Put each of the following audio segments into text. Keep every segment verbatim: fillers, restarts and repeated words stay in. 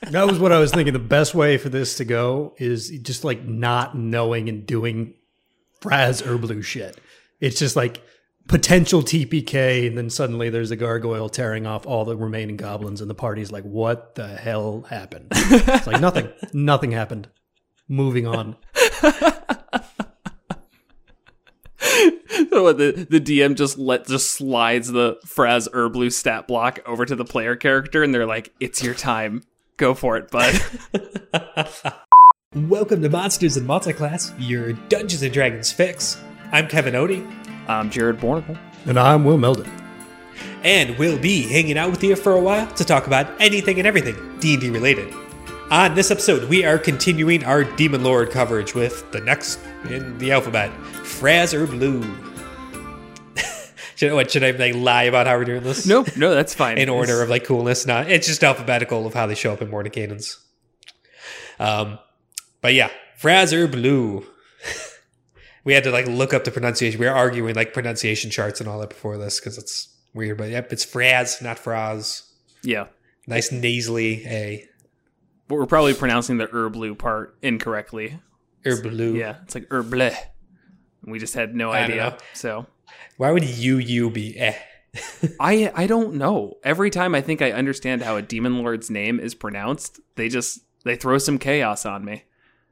That was what I was thinking. The best way for this to go is just like not knowing and doing Fraz Urblu shit. It's just like potential T P K, and then suddenly there's a gargoyle tearing off all the remaining goblins, and the party's like, what the hell happened? It's like nothing. Nothing happened. Moving on. So the, the D M just let just slides the Fraz Urblu stat block over to the player character, and they're like, it's your time. Go for it, bud. Welcome to Monsters and Multiclass, your Dungeons and Dragons fix. I'm Kevin Odie. I'm Jared Bornicle. And I'm Will Meldon. And we'll be hanging out with you for a while to talk about anything and everything D and D related. On this episode, we are continuing our Demon Lord coverage with the next in the alphabet, Fraz Urblu. Should, what, should I like lie about how we're doing this? No, no, that's fine. In order of like coolness, not it's just alphabetical of how they show up in Mordecaians. Um, but yeah, Fraz Urblu. We had to like look up the pronunciation. We were arguing like pronunciation charts and all that before this because it's weird. But yep, it's Fraz, not Fraz. Yeah, nice nasally A. But we're probably pronouncing the Urblu part incorrectly. Urblu. Yeah, it's like Urble. We just had no I idea. So. Why would you, you be eh? I I don't know. Every time I think I understand how a demon lord's name is pronounced, they just, they throw some chaos on me.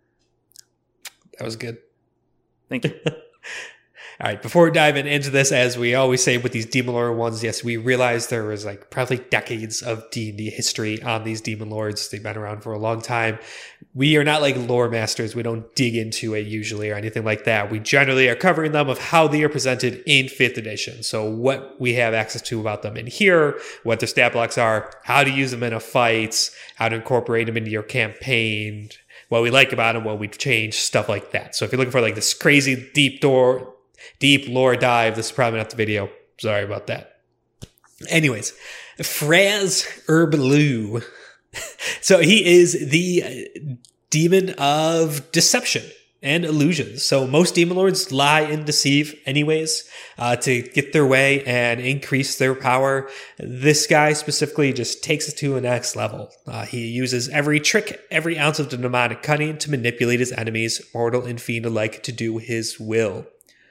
That was good. Thank you. All right, before diving into this, as we always say with these Demon Lord ones, yes, we realized there was like probably decades of D and D history on these Demon Lords. They've been around for a long time. We are not like lore masters. We don't dig into it usually or anything like that. We generally are covering them of how they are presented in fifth edition. So what we have access to about them in here, what their stat blocks are, how to use them in a fight, how to incorporate them into your campaign, what we like about them, what we've changed, stuff like that. So if you're looking for like this crazy deep door, deep lore dive, this is probably not the video. Sorry about that. Anyways, Fraz Urblu. So he is the demon of deception and illusions. So most demon lords lie and deceive anyways, uh, to get their way and increase their power. This guy specifically just takes it to a next level. Uh, he uses every trick, every ounce of demonic cunning to manipulate his enemies, mortal and fiend alike, to do his will.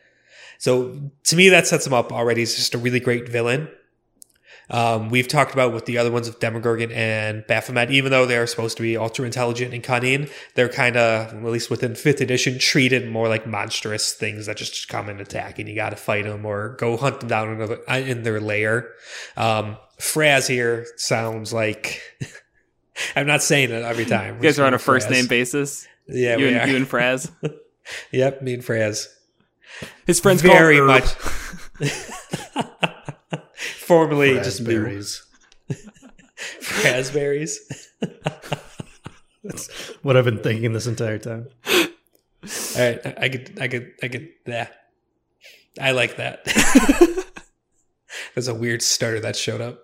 So to me, that sets him up already. He's just a really great villain. Um, we've talked about with the other ones of Demogorgon and Baphomet, even though they're supposed to be ultra intelligent and cunning, they're kind of, at least within fifth edition, treated more like monstrous things that just come and attack and you got to fight them or go hunt them down in, their, in their lair. Um, Fraz here sounds like, I'm not saying it every time. You guys are on a first name basis? Yeah, you we and, are. You and Fraz? Yep, me and Fraz. His friends very call much. Formerly just berries. Raspberries. That's what I've been thinking this entire time. All right, I, I could, I could, I could. Yeah, I like that. There's a weird starter that showed up.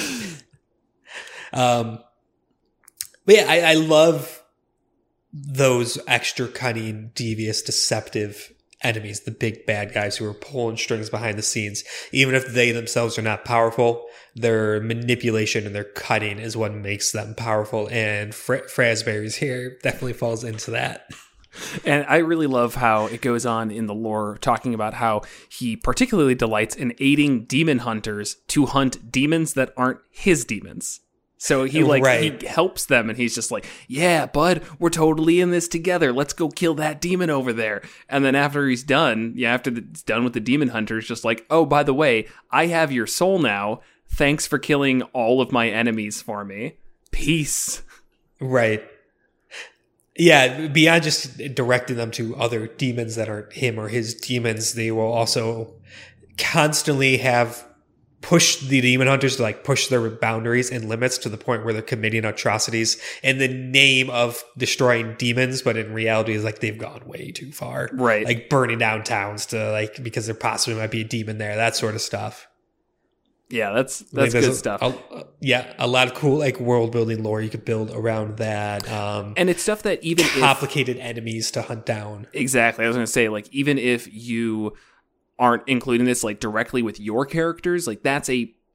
Um, but yeah, I, I love those extra cunning, devious, deceptive enemies, the big bad guys who are pulling strings behind the scenes. Even if they themselves are not powerful, their manipulation and their cutting is what makes them powerful. And Fra- Frazberries here definitely falls into that. And I really love how it goes on in the lore, talking about how he particularly delights in aiding demon hunters to hunt demons that aren't his demons. So he like right. he helps them, and he's just like, yeah, bud, we're totally in this together. Let's go kill that demon over there. And then after he's done, yeah, after it's done with the demon hunters, just like, oh, by the way, I have your soul now. Thanks for killing all of my enemies for me. Peace. Right. Yeah, beyond just directing them to other demons that are him or his demons, they will also constantly have pushed the demon hunters to like push their boundaries and limits to the point where they're committing atrocities in the name of destroying demons, but in reality is like they've gone way too far. Right. Like burning down towns to like because there possibly might be a demon there, that sort of stuff. Yeah, that's Like, that's good a, stuff. A, yeah, a lot of cool like world building lore you could build around that. Um, and it's stuff that even complicated if, enemies to hunt down. Exactly. I was going to say, like, even if you aren't including this like directly with your characters, like that's a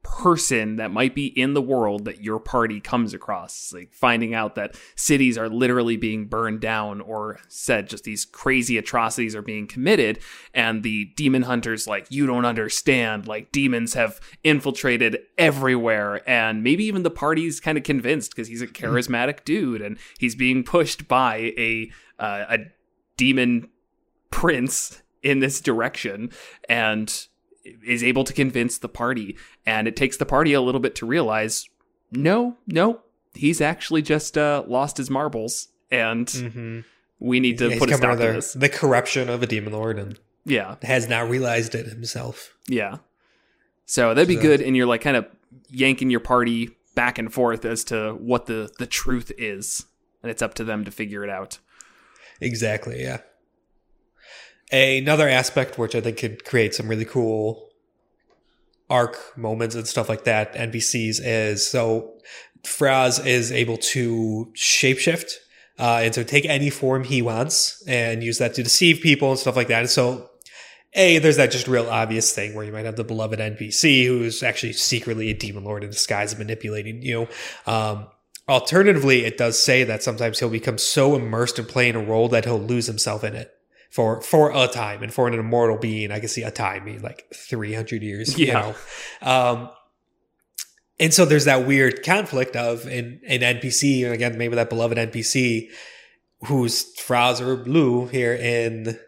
person that might be in the world that your party comes across. Like finding out that cities are literally being burned down, or said just these crazy atrocities are being committed, and the demon hunters like, you don't understand, like demons have infiltrated everywhere, and maybe even the party's kind of convinced because he's a charismatic dude and he's being pushed by a uh, a demon prince in this direction, and is able to convince the party. And it takes the party a little bit to realize, no, no, he's actually just uh, lost his marbles, and mm-hmm. we need to yeah, put a stop to the, this. The corruption of a demon lord, and yeah, has not realized it himself. Yeah. So that'd be so. good, and you're like kind of yanking your party back and forth as to what the, the truth is, and it's up to them to figure it out. Exactly, yeah. Another aspect which I think could create some really cool arc moments and stuff like that, N P Cs, is so Fraz is able to shapeshift uh, and so take any form he wants and use that to deceive people and stuff like that. And so, A, there's that just real obvious thing where you might have the beloved N P C who's actually secretly a demon lord in disguise manipulating you. Um, alternatively, it does say that sometimes he'll become so immersed in playing a role that he'll lose himself in it. For for a time, and for an immortal being, I can see a time being like three hundred years. Yeah. You know? Um, and so there's that weird conflict of an, an N P C, and again, maybe that beloved N P C who's Fraz or Blue here in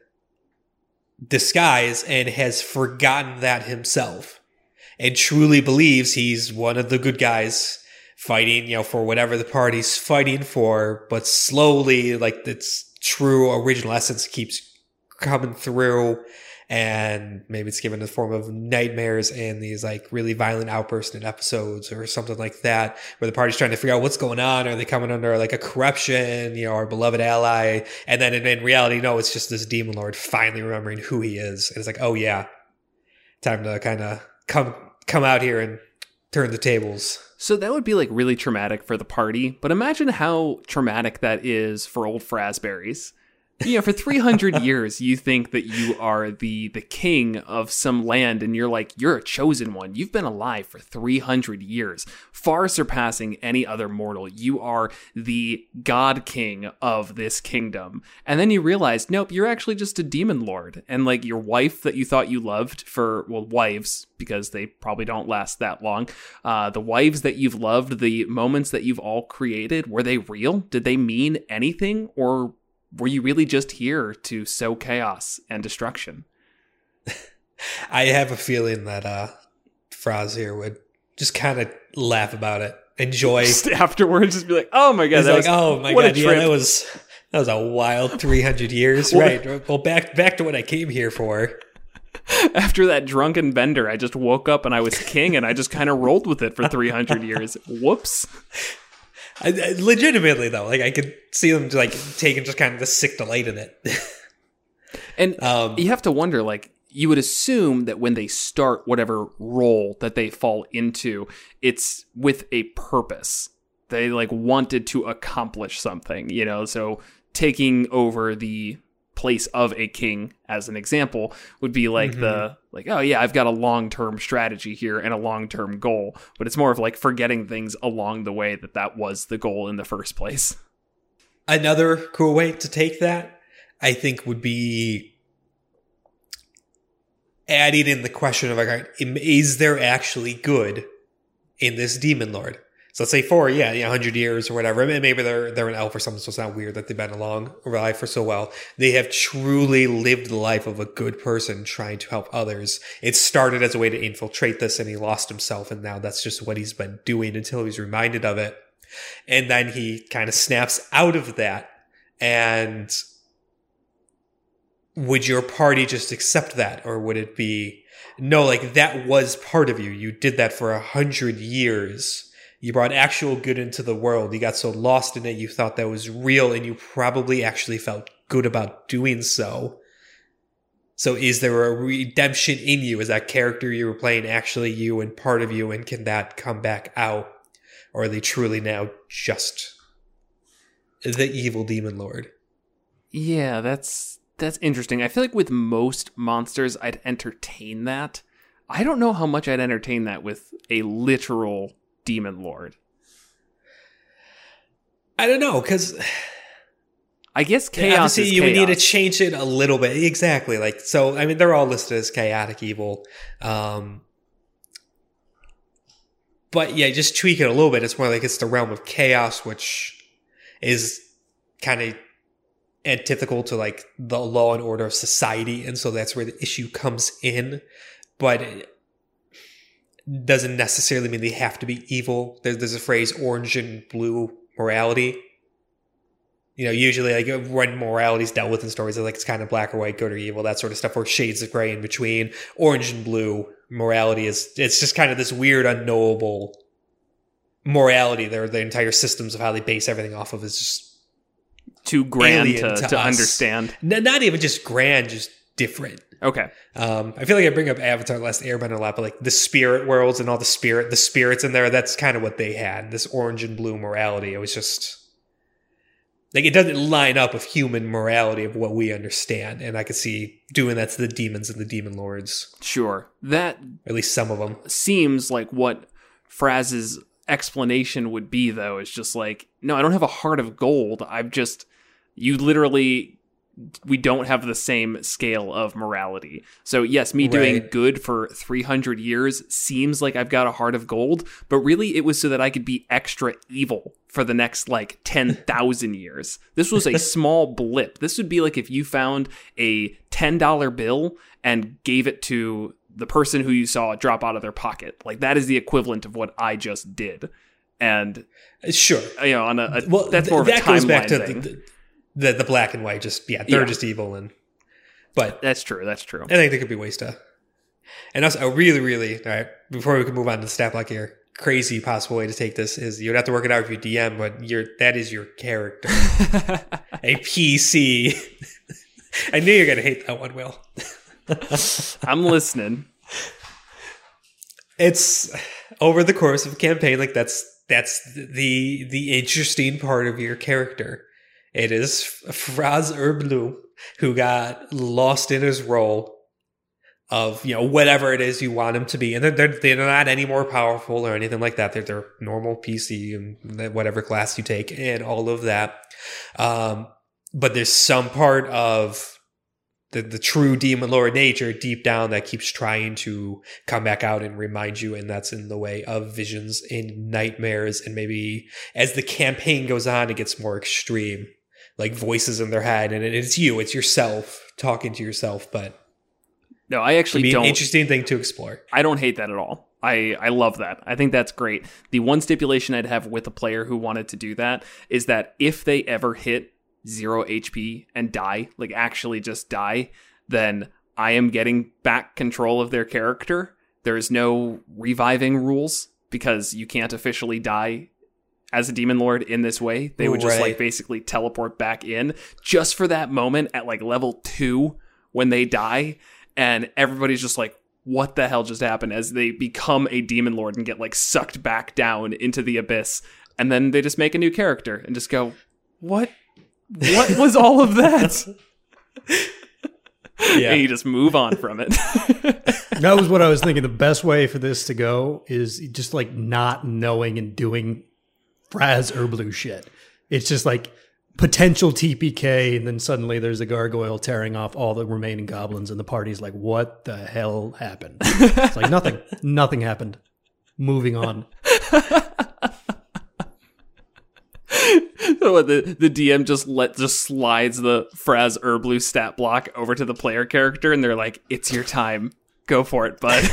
disguise and has forgotten that himself and truly believes he's one of the good guys fighting, you know, for whatever the party's fighting for, but slowly, like, its true original essence keeps coming through, and maybe it's given in the form of nightmares and these like really violent outbursts in episodes or something like that, where the party's trying to figure out what's going on. Are they coming under like a corruption, you know, our beloved ally? And then in, in reality, no, it's just this demon lord finally remembering who he is. And it's like, oh yeah, time to kind of come come out here and turn the tables. So that would be like really traumatic for the party, but imagine how traumatic that is for old Frazberries. You know, for three hundred years, you think that you are the the king of some land, and you're like, you're a chosen one. You've been alive for three hundred years, far surpassing any other mortal. You are the god king of this kingdom. And then you realize, nope, you're actually just a demon lord. And like your wife that you thought you loved for, well, wives, because they probably don't last that long. Uh, the wives that you've loved, the moments that you've all created, were they real? Did they mean anything? Or were you really just here to sow chaos and destruction? I have a feeling that uh, Fraz here would just kind of laugh about it, enjoy. Just afterwards, just be like, "Oh my god, He's that like, was oh my what god, a yeah, trip." that was that was a wild three hundred years, Well, right? Well, back back to what I came here for. After that drunken bender, I just woke up and I was king, and I just kind of rolled with it for three hundred years. Whoops. I, I, legitimately though, like I could see them like taking just kind of the sick delight in it. And um, you have to wonder, like, you would assume that when they start whatever role that they fall into, it's with a purpose. They like wanted to accomplish something, you know, so taking over the place of a king, as an example, would be like mm-hmm. the like, oh yeah, I've got a long-term strategy here and a long-term goal, but it's more of like forgetting things along the way that that was the goal in the first place. Another cool way to take that, I think, would be adding in the question of like, is there actually good in this demon lord? So let's say for, yeah, yeah, one hundred years or whatever. Maybe they're they're an elf or something, so it's not weird that they've been along alive for so well. They have truly lived the life of a good person trying to help others. It started as a way to infiltrate this, and he lost himself, and now that's just what he's been doing until he's reminded of it. And then he kind of snaps out of that. And would your party just accept that? Or would it be, no, like that was part of you. You did that for a hundred years. You brought actual good into the world. You got so lost in it, you thought that was real, and you probably actually felt good about doing so. So is there a redemption in you? Is that character you were playing actually you and part of you, and can that come back out? Or are they truly now just the evil demon lord? Yeah, that's that's interesting. I feel like with most monsters, I'd entertain that. I don't know how much I'd entertain that with a literal demon lord. I don't know, because I guess chaos obviously is you would chaos. need to change it a little bit. Exactly. Like, so, I mean, they're all listed as chaotic evil. Um, but yeah, just tweak it a little bit. It's more like it's the realm of chaos, which is kind of antithetical to like the law and order of society. And so that's where the issue comes in. But it doesn't necessarily mean they have to be evil. There's, there's a phrase, orange and blue morality. You know, usually like when morality is dealt with in stories, like it's kind of black or white, good or evil, that sort of stuff, or shades of gray in between. Orange and blue morality is, it's just kind of this weird, unknowable morality. There, the entire systems of how they base everything off of is just too grand to, to, to us. understand. N- not even just grand, just different. Okay. Um, I feel like I bring up Avatar: Last Airbender a lot, but like the spirit worlds and all the spirit, the spirits in there, that's kind of what they had. This orange and blue morality. It was just like, it doesn't line up with human morality of what we understand. And I could see doing that to the demons and the demon lords. Sure. That At least some of them. seems like what Fraz's explanation would be, though, is just like, no, I don't have a heart of gold. I've just, you literally, we don't have the same scale of morality. So yes, me doing Right. good for three hundred years seems like I've got a heart of gold, but really it was so that I could be extra evil for the next like ten thousand years. This was a small blip. This would be like if you found a ten dollar bill and gave it to the person who you saw drop out of their pocket. Like, that is the equivalent of what I just did. And Sure. you know, on a, a Well, that's th- more of a that goes back timeline to thing. the, the the black and white. Just yeah, they're Yeah. just evil, and but That's true. That's true. I think there could be ways to. And also, a really, really all right. Before we can move on to the stat block here, crazy possible way to take this is you'd have to work it out with your D M, but your that is your character, a P C. I knew you're gonna hate that one, Will. I'm listening. It's over the course of a campaign, like that's that's the the interesting part of your character. It is Fraz Urblu, who got lost in his role of, you know, whatever it is you want him to be. And they're, they're, they're not any more powerful or anything like that. They're, they're normal P C and whatever class you take and all of that. Um, but there's some part of the, the true demon lord nature deep down that keeps trying to come back out and remind you. And that's in the way of visions and nightmares. And maybe as the campaign goes on, it gets more extreme, like voices in their head. And it's you, it's yourself talking to yourself. But No, I actually it'd be don't. an interesting thing to explore. I don't hate that at all. I, I love that. I think that's great. The one stipulation I'd have with a player who wanted to do that is that if they ever hit zero H P and die, like actually just die, then I am getting back control of their character. There is no reviving rules because you can't officially die as a demon lord in this way. They would just Right. like basically teleport back in just for that moment at like level two when they die. And everybody's just like, what the hell just happened, as they become a demon lord and get like sucked back down into the abyss. And then they just make a new character and just go, what? What was all of that? Yeah. And you just move on from it. That was what I was thinking. The best way for this to go is just like not knowing and doing Fraz Urblu shit. It's just like potential T P K, and then suddenly there's a gargoyle tearing off all the remaining goblins, and the party's like, what the hell happened? It's like nothing. Nothing happened. Moving on. So the the D M just let just slides the Fraz Urblu stat block over to the player character, and they're like, "It's your time. Go for it, bud."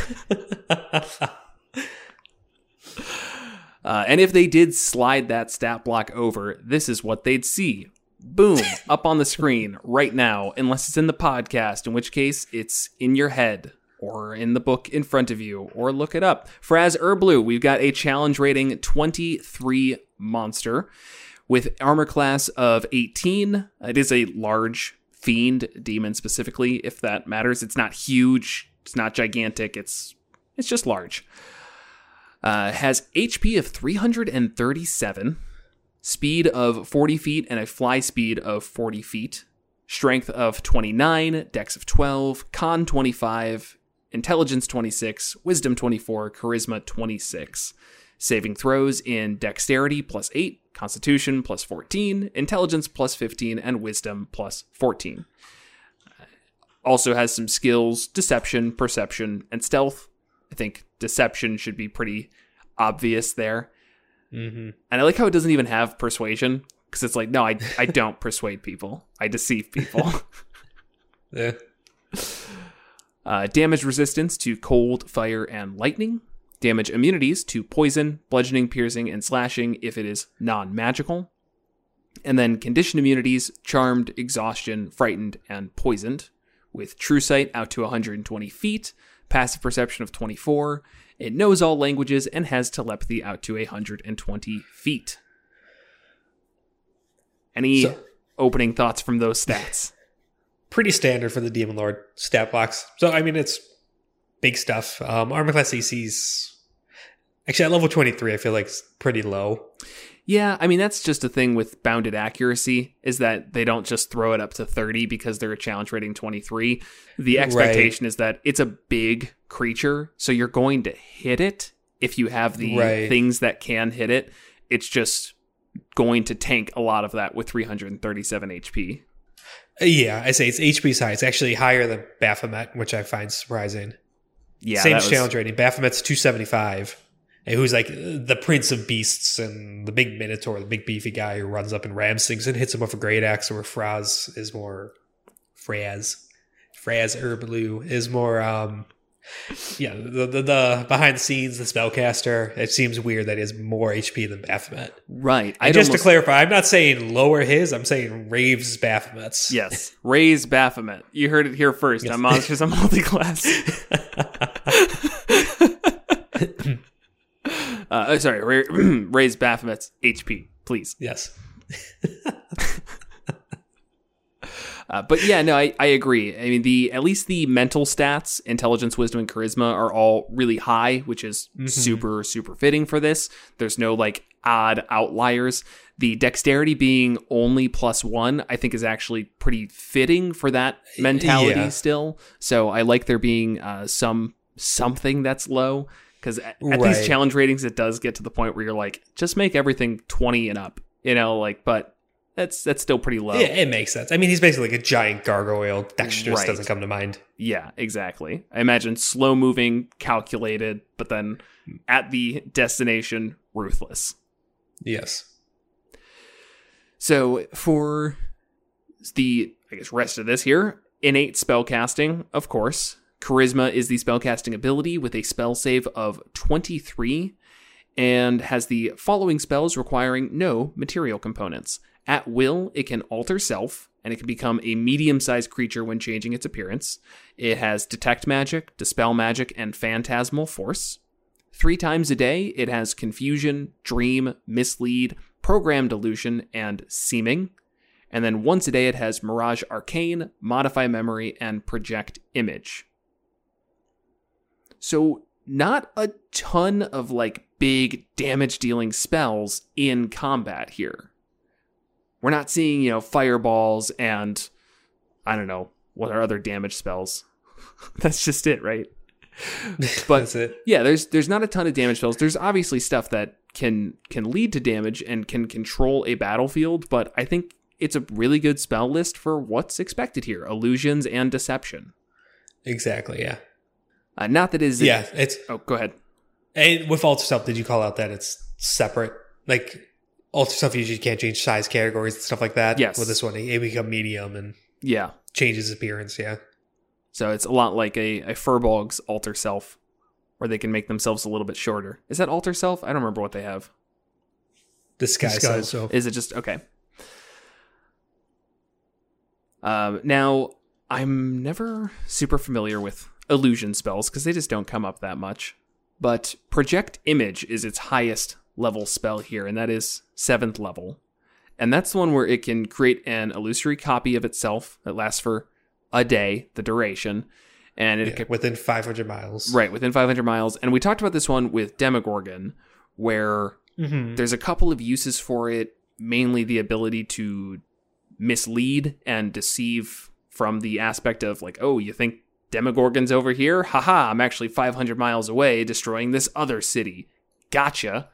uh, and if they did slide that stat block over, this is what they'd see. Boom, up on the screen right now, unless it's in the podcast, in which case it's in your head or in the book in front of you, or look it up. Fraz Urblu, we've got a challenge rating twenty-three monster with armor class of eighteen. It is a large fiend demon specifically, if that matters. It's not huge, it's not gigantic, it's it's just large. Uh, has H P of three hundred thirty-seven, speed of forty feet, and a fly speed of forty feet. Strength of twenty-nine, dex of twelve, con twenty-five, intelligence twenty-six, wisdom twenty-four, charisma twenty-six. Saving throws in dexterity plus eight, constitution plus fourteen, intelligence plus fifteen, and wisdom plus fourteen. Also has some skills, deception, perception, and stealth. I think deception should be pretty obvious there. Mm-hmm. And I like how it doesn't even have persuasion, because it's like, no, I, I don't persuade people. I deceive people. Yeah. Uh, damage resistance to cold, fire, and lightning. Damage immunities to poison, bludgeoning, piercing, and slashing if it is non-magical. And then condition immunities, charmed, exhaustion, frightened, and poisoned. With true sight out to one hundred twenty feet, passive perception of twenty-four. It knows all languages and has telepathy out to one hundred twenty feet. Any So- opening thoughts from those stats? Pretty standard for the Demon Lord stat blocks. So, I mean, it's big stuff. Um, armor class A C's actually at level twenty-three, I feel like it's pretty low. Yeah, I mean, that's just a thing with bounded accuracy, is that they don't just throw it up to thirty because they're a challenge rating twenty-three. The expectation Right. is that it's a big creature, so you're going to hit it if you have the Right. things that can hit it. It's just going to tank a lot of that with three hundred thirty-seven H P. Uh, Yeah, I say it's H P's high. It's actually higher than Baphomet, which I find surprising. Yeah, Same that was- challenge rating. Baphomet's two seventy-five. And who's like the prince of beasts and the big minotaur, the big beefy guy who runs up and rams things and hits him with a great axe, where Fraz is more Fraz. Fraz Herblu is more um yeah, the, the the behind the scenes, the spellcaster. It seems weird that he has more H P than Baphomet. Right. And I'd just almost- to clarify, I'm not saying lower his, I'm saying raves Baphomet's. Yes, raise Baphomet. You heard it here first Yes. on Monsters on Multiclass. uh, sorry, ra- raise Baphomet's H P, please. Yes. Uh, but yeah, no, I, I agree. I mean, the at least the mental stats, intelligence, wisdom, and charisma are all really high, which is Mhm. super, super fitting for this. There's no like odd outliers. The dexterity being only plus one, I think, is actually pretty fitting for that mentality Yeah. still. So I like there being uh, some something that's low, because at, at Right. these challenge ratings, it does get to the point where you're like, just make everything twenty and up, you know, like, but. That's that's still pretty low. Yeah, it makes sense. I mean, he's basically like a giant gargoyle. Dexterous Right. doesn't come to mind. Yeah, exactly. I imagine slow moving, calculated, but then at the destination, ruthless. Yes. So for the, I guess, rest of this here, innate spellcasting, of course. Charisma is the spellcasting ability with a spell save of twenty-three and has the following spells requiring no material components. At will, it can alter self, and it can become a medium-sized creature when changing its appearance. It has detect magic, dispel magic, and phantasmal force. Three times a day, it has confusion, dream, mislead, program delusion, and seeming. And then once a day, it has mirage arcane, modify memory, and project image. So not a ton of like big damage-dealing spells in combat here. We're not seeing, you know, fireballs and, I don't know, what are other damage spells? That's just it, right? But That's it. yeah, there's there's not a ton of damage spells. There's obviously stuff that can can lead to damage and can control a battlefield, but I think it's a really good spell list for what's expected here. Illusions and deception. Exactly, yeah. Uh, not that it is... Yeah, it's... Oh, go ahead. And with alter self, did you call out that it's separate? Like, alter self usually can't change size categories and stuff like that. Yes. With this one, it become medium and Yeah. changes appearance, yeah. So it's a lot like a, a Furbolg's alter self, where they can make themselves a little bit shorter. Is that alter self? I don't remember what they have. Disguise, Disguise self. self. Is it just... Okay. Um, now, I'm never super familiar with illusion spells, because they just don't come up that much. But Project Image is its highest level spell here, and that is seventh level. And that's the one where it can create an illusory copy of itself that lasts for a day, the duration. And it Yeah, can, within five hundred miles. right, within five hundred miles. And we talked about this one with Demogorgon, where Mm-hmm. there's a couple of uses for it, mainly the ability to mislead and deceive from the aspect of like, oh, you think Demogorgon's over here. Haha, I'm actually five hundred miles away destroying this other city. Gotcha.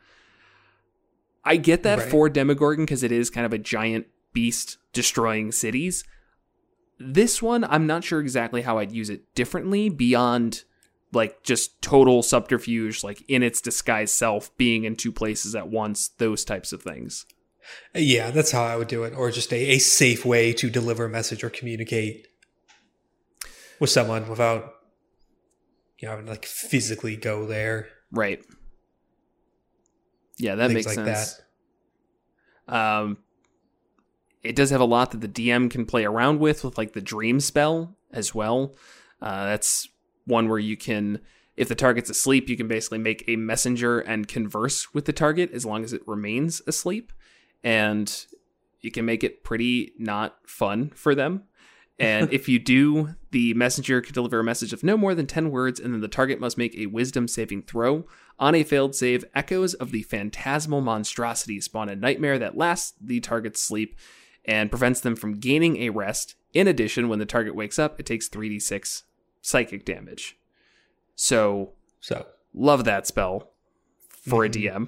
I get that Right. for Demogorgon because it is kind of a giant beast destroying cities. This one, I'm not sure exactly how I'd use it differently beyond like just total subterfuge, like in its disguised self, being in two places at once, those types of things. Yeah, that's how I would do it. Or just a, a safe way to deliver a message or communicate with someone without, you know, like physically go there. Right. Yeah, that Things makes like sense. That. Um, it does have a lot that the D M can play around with, with like the dream spell as well. Uh, that's one where you can, if the target's asleep, you can basically make a messenger and converse with the target as long as it remains asleep. And you can make it pretty not fun for them. And if you do, the messenger can deliver a message of no more than ten words, and then the target must make a wisdom saving throw. On a failed save, echoes of the phantasmal monstrosity spawn a nightmare that lasts the target's sleep and prevents them from gaining a rest. In addition, when the target wakes up, it takes three d six psychic damage. So, So, love that spell for Mm-hmm. a D M.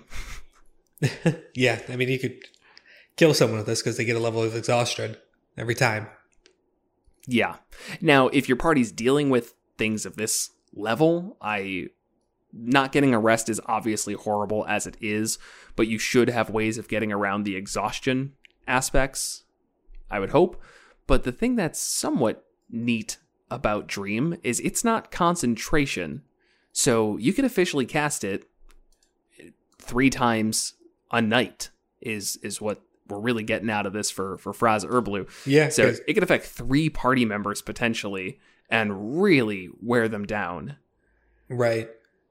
yeah, I mean, you could kill someone with this because they get a level of exhaustion every time. Yeah. Now, if your party's dealing with things of this level, I not getting a rest is obviously horrible as it is, but you should have ways of getting around the exhaustion aspects, I would hope. But the thing that's somewhat neat about Dream is it's not concentration. So you can officially cast it three times a night is is what we're really getting out of this for, for Fraz Urblu. Yeah. So 'cause- it could affect three party members potentially and really wear them down. right.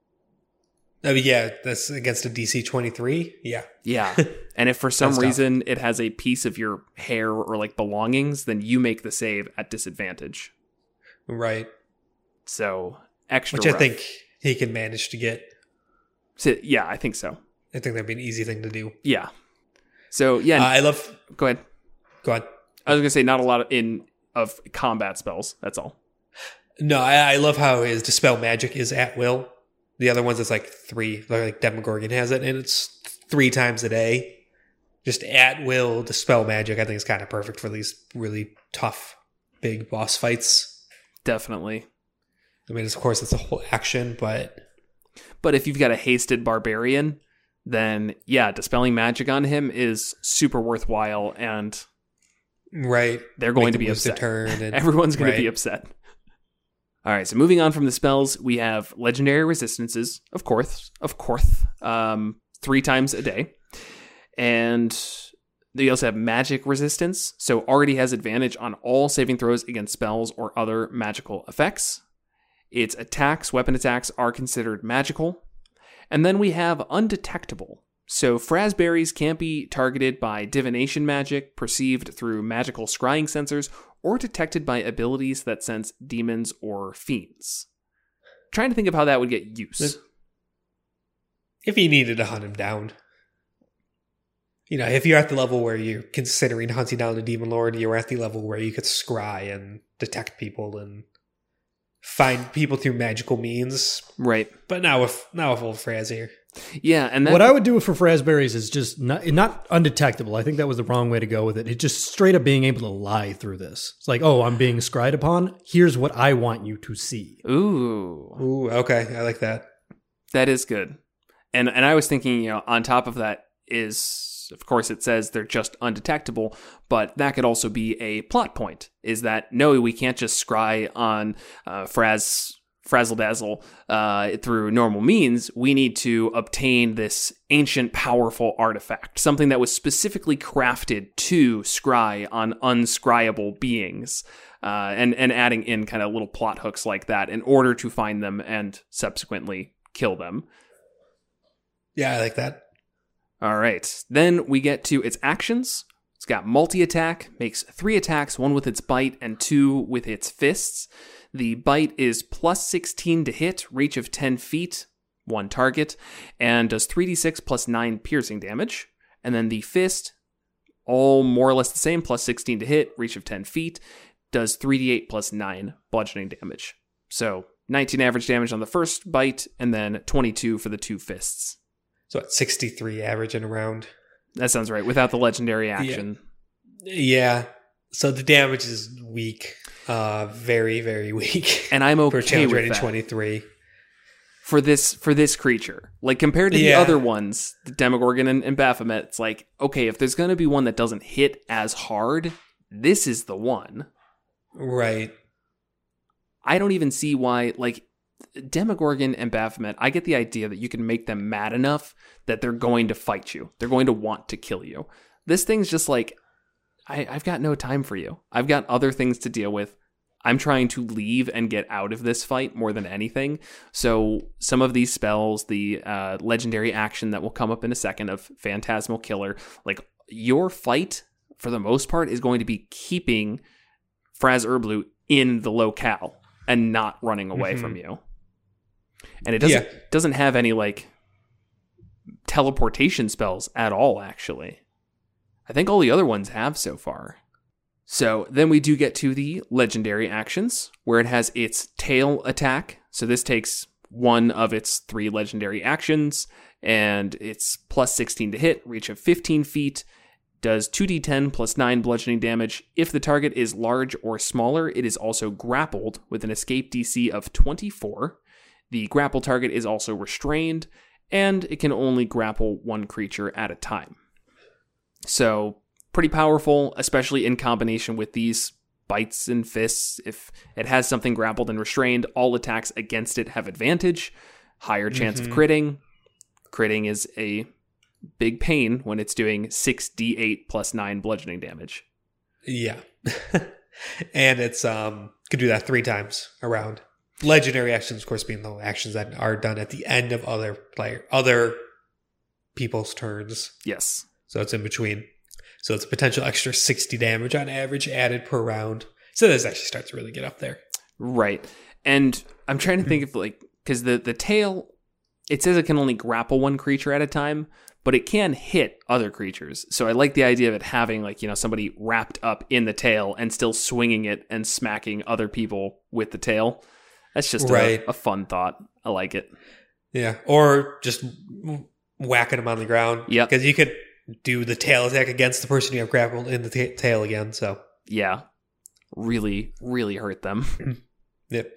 I mean, yeah, that's against a D C twenty-three. Yeah. Yeah. And if for some That's tough. reason it has a piece of your hair or like belongings, then you make the save at disadvantage. Right. So extra Which I rough. think he can manage to get. So, yeah, I think so. I think that'd be an easy thing to do. Yeah. So yeah, Uh, I love. go ahead. Go on. I was gonna say not a lot of in of combat spells. That's all. No, I, I love how his dispel magic is at will. The other ones, it's like three. Like Demogorgon has it, and it's three times a day. Just at will dispel magic. I think is kind of perfect for these really tough, big boss fights. Definitely. I mean, it's, of course, it's a whole action, but But if you've got a hasted barbarian, then yeah, dispelling magic on him is super worthwhile, and right, they're going Make to them be lose their upset. turn. And, Everyone's going to be right. upset. All right, so moving on from the spells, we have legendary resistances, of course, of course, um, three times a day. And they also have magic resistance, so already has advantage on all saving throws against spells or other magical effects. Its attacks, weapon attacks, are considered magical. And then we have undetectable. So Frazberries can't be targeted by divination magic, perceived through magical scrying sensors, or detected by abilities that sense demons or fiends. Trying to think of how that would get use. if you needed to hunt him down, you know, if you're at the level where you're considering hunting down the Demon Lord, you're at the level where you could scry and detect people and find people through magical means. Right. But now with now with old Fraz here. Yeah, and that, What I would do for Frazberries is just not, not undetectable. I think that was the wrong way to go with it. It's just straight up being able to lie through this. It's like, oh, I'm being scried upon. Here's what I want you to see. ooh, Ooh, okay. I like that. that is good. And and I was thinking, you know, on top of that is, of course, it says they're just undetectable, but that could also be a plot point. Is that no, we can't just scry on uh, Fraz. Frazzle Dazzle uh, through normal means. We need to obtain this ancient, powerful artifact, something that was specifically crafted to scry on unscryable beings, uh, and and adding in kind of little plot hooks like that in order to find them and subsequently kill them. Yeah, I like that. All right, then we get to its actions. It's got multi-attack, makes three attacks, one with its bite and two with its fists. The bite is plus sixteen to hit, reach of ten feet, one target, and does three d six plus nine piercing damage. And then the fist, all more or less the same, plus sixteen to hit, reach of ten feet, does three d eight plus nine bludgeoning damage. So nineteen average damage on the first bite, and then twenty-two for the two fists. So at sixty-three average in a round. That sounds right, without the legendary action. Yeah. yeah. So the damage is weak. Uh, very, very weak. And I'm okay for challenge with rating that. twenty-three. For this for this creature. Like, compared to yeah. the other ones, the Demogorgon and, and Baphomet, it's like, okay, if there's going to be one that doesn't hit as hard, this is the one. Right. I don't even see why, like, Demogorgon and Baphomet, I get the idea that you can make them mad enough that they're going to fight you. They're going to want to kill you. This thing's just like, I, I've got no time for you. I've got other things to deal with. I'm trying to leave and get out of this fight more than anything. So some of these spells, the uh, legendary action that will come up in a second of Phantasmal Killer, like, your fight, for the most part, is going to be keeping Fraz Urblu in the locale and not running away mm-hmm. from you. And it doesn't yeah. doesn't have any, like, teleportation spells at all, actually. I think all the other ones have so far. So then we do get to the legendary actions, where it has its tail attack. So this takes one of its three legendary actions, and it's plus sixteen to hit, reach of fifteen feet, does two d ten plus nine bludgeoning damage. If the target is large or smaller, it is also grappled with an escape D C of twenty-four. The grapple target is also restrained, and it can only grapple one creature at a time. So pretty powerful, especially in combination with these bites and fists. If it has something grappled and restrained, all attacks against it have advantage, higher chance mm-hmm. of critting. Critting is a big pain when it's doing six d eight plus nine bludgeoning damage. Yeah. And it's um could do that three times around. Legendary actions, of course, being the actions that are done at the end of other player other people's turns. Yes. So it's in between. So it's a potential extra sixty damage on average added per round. So this actually starts to really get up there. Right. And I'm trying to think of, like, because the, the tail, it says it can only grapple one creature at a time, but it can hit other creatures. So I like the idea of it having, like, you know, somebody wrapped up in the tail and still swinging it and smacking other people with the tail. That's just right. a, a fun thought. I like it. Yeah. Or just whacking them on the ground. Yeah. Because you could do the tail attack against the person you have grappled in the t- tail again. So yeah, really, really hurt them. Yep.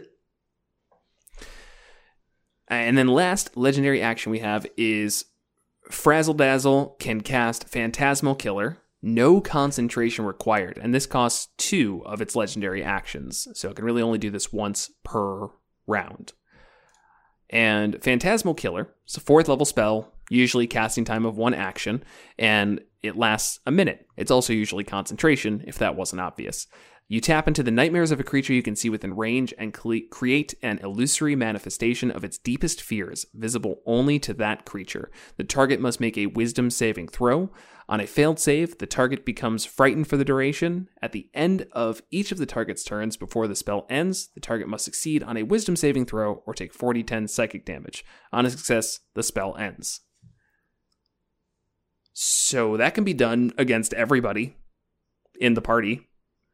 And then last legendary action we have is Frazzle Dazzle can cast Phantasmal Killer. No concentration required, and this costs two of its legendary actions, so it can really only do this once per round. And Phantasmal Killer is a fourth level spell, usually casting time of one action, and it lasts a minute. It's also usually concentration, if that wasn't obvious. You tap into the nightmares of a creature you can see within range and cle- create an illusory manifestation of its deepest fears, visible only to that creature. The target must make a wisdom saving throw. On a failed save, the target becomes frightened for the duration. At the end of each of the target's turns before the spell ends, the target must succeed on a wisdom saving throw or take four d ten psychic damage. On a success, the spell ends. So that can be done against everybody in the party.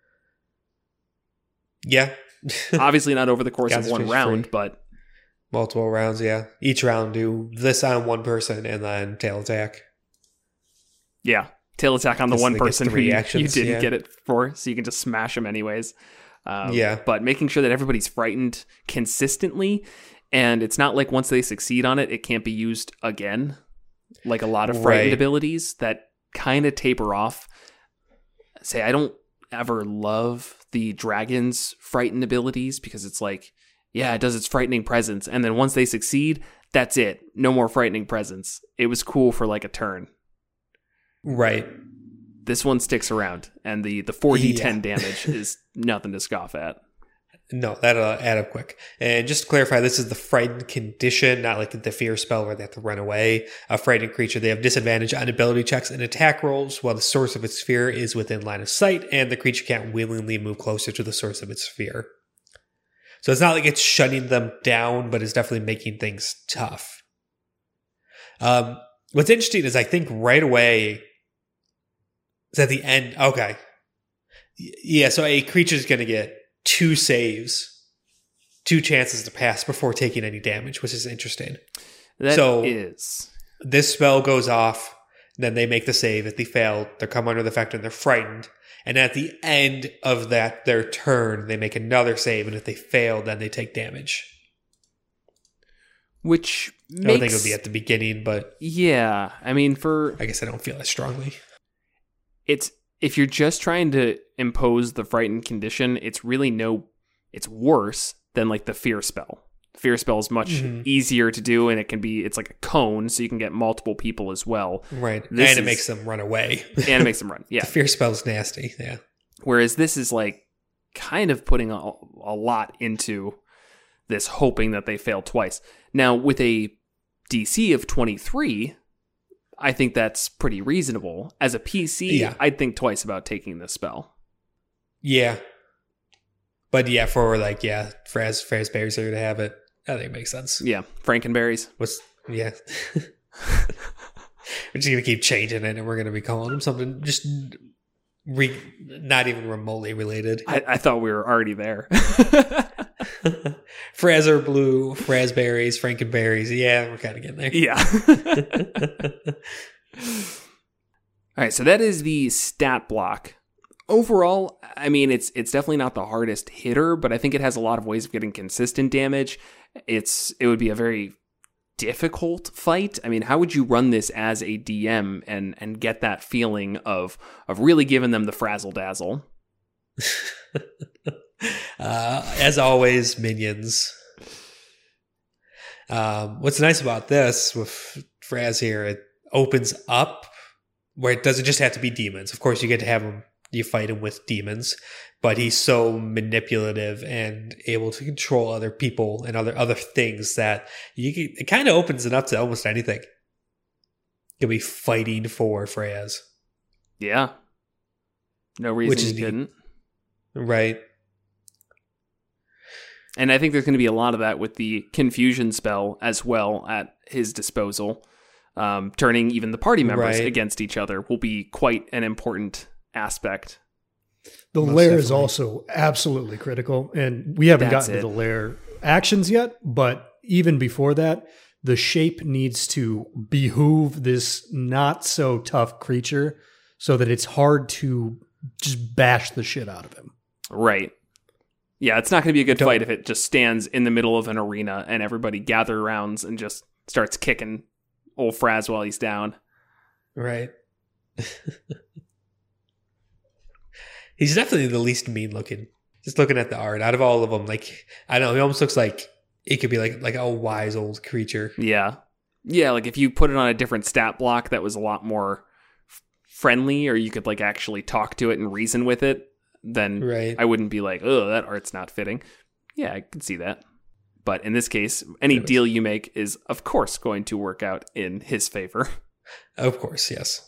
Yeah. Obviously not over the course of one round, free. But... multiple rounds, yeah. Each round do this on one person and then tail attack. Yeah. Tail attack on the this one person who you, actions, you didn't yeah. get it for, so you can just smash them anyways. Um, yeah. But making sure that everybody's frightened consistently, and it's not like once they succeed on it, it can't be used again. Like a lot of frightened right. abilities that kind of taper off. Say, I don't ever love the dragon's frightened abilities because it's like, yeah, it does its frightening presence, and then once they succeed, that's it. No more frightening presence. It was cool for like a turn. Right. This one sticks around, and the, the four d ten yeah. damage is nothing to scoff at. No, that'll add up quick. And just to clarify, this is the frightened condition, not like the fear spell where they have to run away. A frightened creature, they have disadvantage on ability checks and attack rolls while the source of its fear is within line of sight, and the creature can't willingly move closer to the source of its fear. So it's not like it's shutting them down, but it's definitely making things tough. Um, what's interesting is I think right away, it's at the end, okay. Yeah, so a creature is going to get two saves two chances to pass before taking any damage, which is interesting. That So- is. This spell goes off, then they make the save. If they fail, they come under the effect and they're frightened. And at the end of that, their turn, they make another save, and if they fail, then they take damage. Which I makes... don't think it would be at the beginning, but Yeah, I mean, for... I guess I don't feel as strongly. It's... If you're just trying to impose the frightened condition, it's really no... It's worse than, like, the fear spell. Fear spell is much Mhm. easier to do, and it can be... It's like a cone, so you can get multiple people as well. Right. This and it is- makes them run away. And it makes them run. Yeah. The fear spell's nasty, yeah. Whereas this is like kind of putting a, a lot into this, hoping that they fail twice. Now, with a D C of twenty-three, I think that's pretty reasonable. As a P C, Yeah. I'd think twice about taking this spell. Yeah. But yeah, for like, yeah, Fraz, Frazbear's here to have it. I think it makes sense. Yeah, Frankenberries. What's, yeah. We're just going to keep changing it, and we're going to be calling them something just re- not even remotely related. I, I thought we were already there. Frazer Blue, Frazberries, Frankenberries. Yeah, we're kind of getting there. Yeah. All right, so that is the stat block. Overall, I mean, it's it's definitely not the hardest hitter, but I think it has a lot of ways of getting consistent damage. It's it would be a very difficult fight. I mean, how would you run this as a D M and and get that feeling of of really giving them the frazzle dazzle? uh, as always, minions. Um, what's nice about this with Fraz here, it opens up where it doesn't just have to be demons. Of course, you get to have him, you fight him with demons, but he's so manipulative and able to control other people and other other things that you can, it kind of opens it up to almost anything. You'll be fighting for Fraz, Yeah. No reason Which is you neat. couldn't. right? And I think there's going to be a lot of that with the confusion spell as well at his disposal. Um, turning even the party members Right. against each other will be quite an important aspect. The Most lair is definitely. also absolutely critical, and we haven't That's gotten to it. the lair actions yet, but even before that, the shape needs to behoove this not so tough creature so that it's hard to just bash the shit out of him. Right. Yeah, it's not going to be a good Don't- fight if it just stands in the middle of an arena and everybody gather around and just starts kicking old Fraz while he's down. Right. He's definitely the least mean looking. Just looking at the art, out of all of them, like I don't know, he almost looks like it could be like like a wise old creature. Yeah. Yeah, like if you put it on a different stat block that was a lot more f- friendly, or you could like actually talk to it and reason with it, then Right. I wouldn't be like, oh, that art's not fitting. Yeah, I can see that. But in this case, any Anyways. deal you make is, of course, going to work out in his favor. Of course, yes.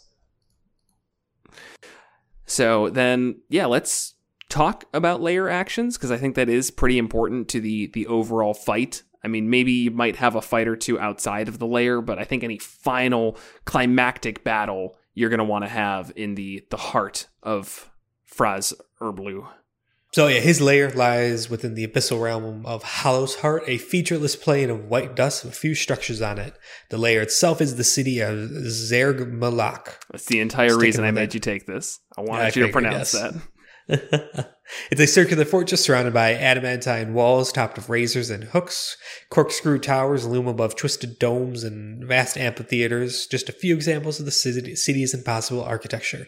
So then, yeah, let's talk about layer actions, because I think that is pretty important to the the overall fight. I mean, maybe you might have a fight or two outside of the layer, but I think any final climactic battle you're going to want to have in the, the heart of Fraz Urblu. So yeah, his lair lies within the abyssal realm of Hollow's Heart, a featureless plain of white dust with a few structures on it. The lair itself is the city of Zerg Malak. That's the entire Sticking reason I with made it. you take this. I wanted I you to figured, pronounce yes. that. It's a circular fortress surrounded by adamantine walls topped with razors and hooks. Corkscrew towers loom above twisted domes and vast amphitheaters. Just a few examples of the city- city's impossible architecture.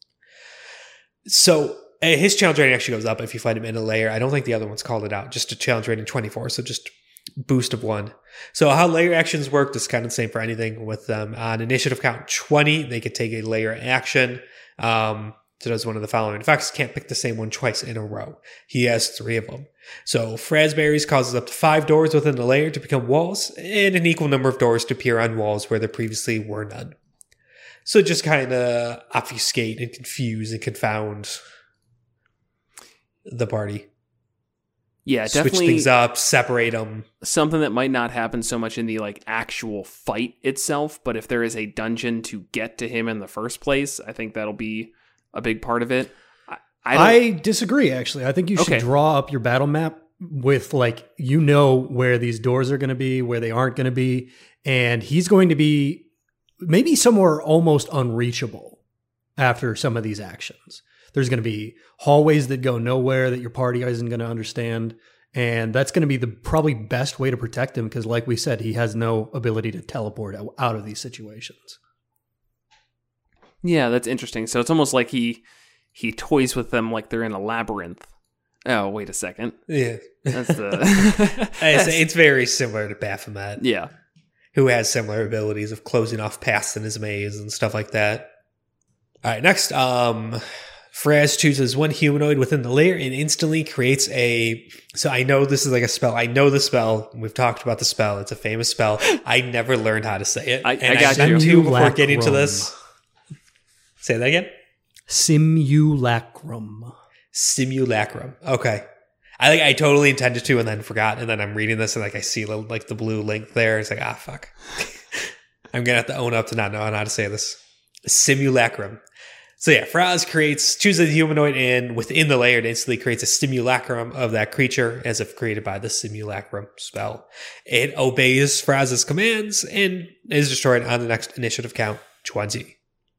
So uh, his challenge rating actually goes up if you fight him in a layer. I don't think the other one's called it out. Just a challenge rating twenty-four, so just boost of one. So how layer actions work is kind of the same for anything with them. On initiative count twenty, they could take a layer action. Um, so does one of the following effects. Can't pick the same one twice in a row. He has three of them. So Frazberries causes up to five doors within the layer to become walls, and an equal number of doors to appear on walls where there previously were none. So just kind of obfuscate and confuse and confound the party. Yeah, Switch definitely things up, separate them. something that might not happen so much in the like actual fight itself, but if there is a dungeon to get to him in the first place, I think that'll be a big part of it. I, I, don't, I disagree, actually. I think you should Okay. draw up your battle map with like, you know, where these doors are going to be, where they aren't going to be. And he's going to be maybe somewhere almost unreachable after some of these actions. There's going to be hallways that go nowhere that your party isn't going to understand. And that's going to be the probably best way to protect him because, like we said, he has no ability to teleport out of these situations. Yeah, that's interesting. So it's almost like he he toys with them like they're in a labyrinth. Oh, wait a second. Yeah. That's the... it's, it's very similar to Baphomet. Yeah. Who has similar abilities of closing off paths in his maze and stuff like that. All right, next, um, Fraz chooses one humanoid within the layer and instantly creates a... So I know this is like a spell. I know the spell. We've talked about the spell. It's a famous spell. I never learned how to say it. I, and I got I you. too before getting to this. Say that again? Simulacrum. Simulacrum. Okay. I like I totally intended to and then forgot, and then I'm reading this and like I see the, like the blue link there. It's like, ah, fuck. I'm gonna have to own up to not knowing how to say this. Simulacrum. So yeah, Fraz creates chooses a humanoid and within the layer it instantly creates a simulacrum of that creature as if created by the simulacrum spell. It obeys Fraz's commands and is destroyed on the next initiative count twenty.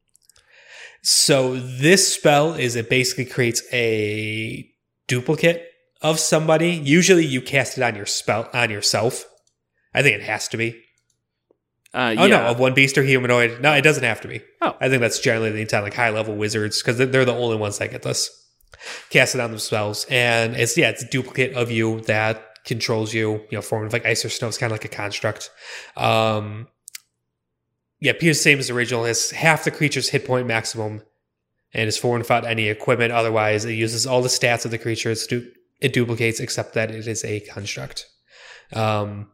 So this spell is it basically creates a duplicate of somebody. Usually you cast it on your spell on yourself. I think it has to be. Uh, oh yeah. no, of one beast or humanoid. No, it doesn't have to be. Oh. I think that's generally the intent, like high level wizards, because they're the only ones that get this. Cast it on themselves. And it's yeah, it's a duplicate of you that controls you, you know, form of like ice or snow. It's kind of like a construct. Um Yeah, Pierce same as the original. It has half the creature's hit point maximum and is foreign without any equipment. Otherwise, it uses all the stats of the creature it's du- it duplicates, except that it is a construct. Um,